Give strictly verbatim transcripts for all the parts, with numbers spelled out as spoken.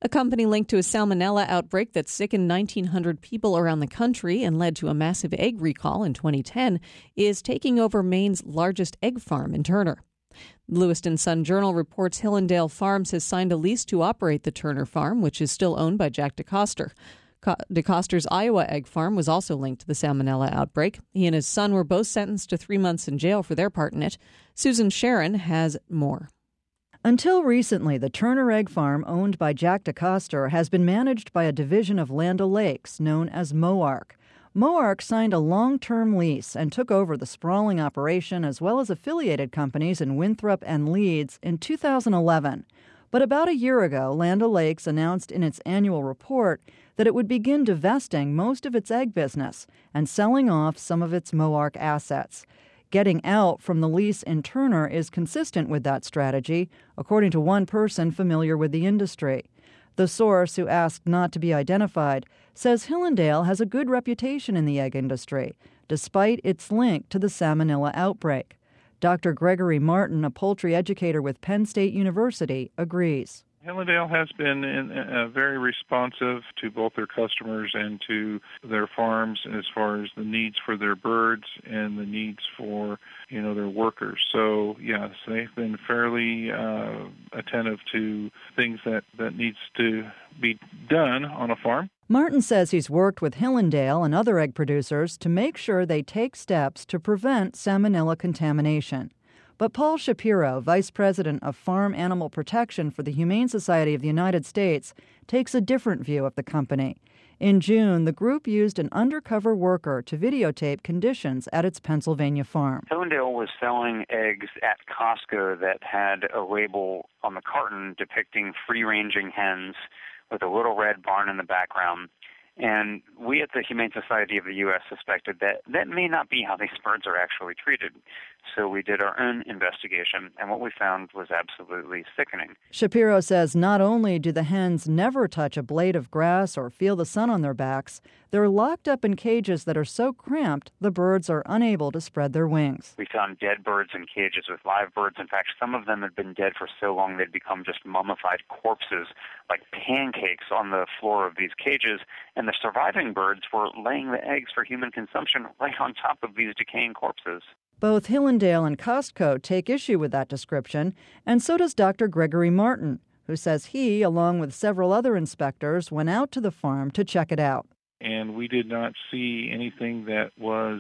A company linked to a salmonella outbreak that sickened nineteen hundred people around the country and led to a massive egg recall in twenty ten is taking over Maine's largest egg farm in Turner. Lewiston Sun-Journal reports Hillendale Farms has signed a lease to operate the Turner farm, which is still owned by Jack DeCoster. DeCoster's Iowa egg farm was also linked to the salmonella outbreak. He and his son were both sentenced to three months in jail for their part in it. Susan Sharon has more. Until recently, the Turner Egg Farm, owned by Jack DeCoster, has been managed by a division of Land O'Lakes known as Moark. Moark signed a long-term lease and took over the sprawling operation as well as affiliated companies in Winthrop and Leeds in two thousand eleven. But about a year ago, Land O'Lakes announced in its annual report that it would begin divesting most of its egg business and selling off some of its Moark assets. Getting out from the lease in Turner is consistent with that strategy, according to one person familiar with the industry. The source, who asked not to be identified, says Hillendale has a good reputation in the egg industry, despite its link to the salmonella outbreak. Doctor Gregory Martin, a poultry educator with Penn State University, agrees. Hillendale has been in, uh, very responsive to both their customers and to their farms as far as the needs for their birds and the needs for, you know, their workers. So, yes, they've been fairly uh, attentive to things that, that needs to be done on a farm. Martin says he's worked with Hillendale and other egg producers to make sure they take steps to prevent salmonella contamination. But Paul Shapiro, Vice President of Farm Animal Protection for the Humane Society of the United States, takes a different view of the company. In June, the group used an undercover worker to videotape conditions at its Pennsylvania farm. Hillendale was selling eggs at Costco that had a label on the carton depicting free-ranging hens with a little red barn in the background. And we at the Humane Society of the U S suspected that that may not be how these birds are actually treated. So we did our own investigation, and what we found was absolutely sickening. Shapiro says not only do the hens never touch a blade of grass or feel the sun on their backs, they're locked up in cages that are so cramped the birds are unable to spread their wings. We found dead birds in cages with live birds. In fact, some of them had been dead for so long they'd become just mummified corpses, like pancakes on the floor of these cages, and the surviving birds were laying the eggs for human consumption right on top of these decaying corpses. Both Hillendale and Costco take issue with that description, and so does Doctor Gregory Martin, who says he, along with several other inspectors, went out to the farm to check it out. And we did not see anything that was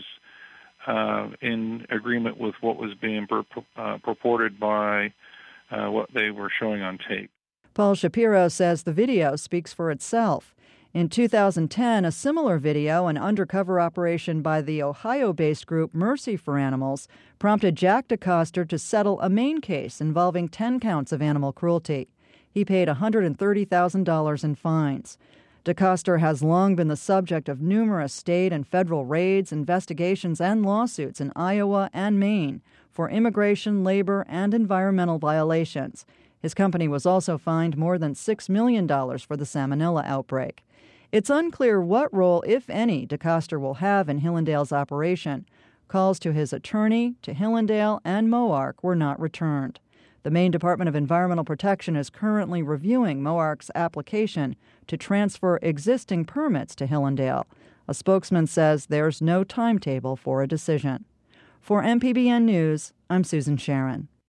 uh, in agreement with what was being pur- uh, purported by uh, what they were showing on tape. Paul Shapiro says the video speaks for itself. In two thousand ten, a similar video, an undercover operation by the Ohio-based group Mercy for Animals, prompted Jack DeCoster to settle a Maine case involving ten counts of animal cruelty. He paid one hundred thirty thousand dollars in fines. DeCoster has long been the subject of numerous state and federal raids, investigations, and lawsuits in Iowa and Maine for immigration, labor, and environmental violations. His company was also fined more than six million dollars for the salmonella outbreak. It's unclear what role, if any, DeCoster will have in Hillendale's operation. Calls to his attorney, to Hillendale, and Moark were not returned. The Maine Department of Environmental Protection is currently reviewing Moark's application to transfer existing permits to Hillendale. A spokesman says there's no timetable for a decision. For M P B N News, I'm Susan Sharon.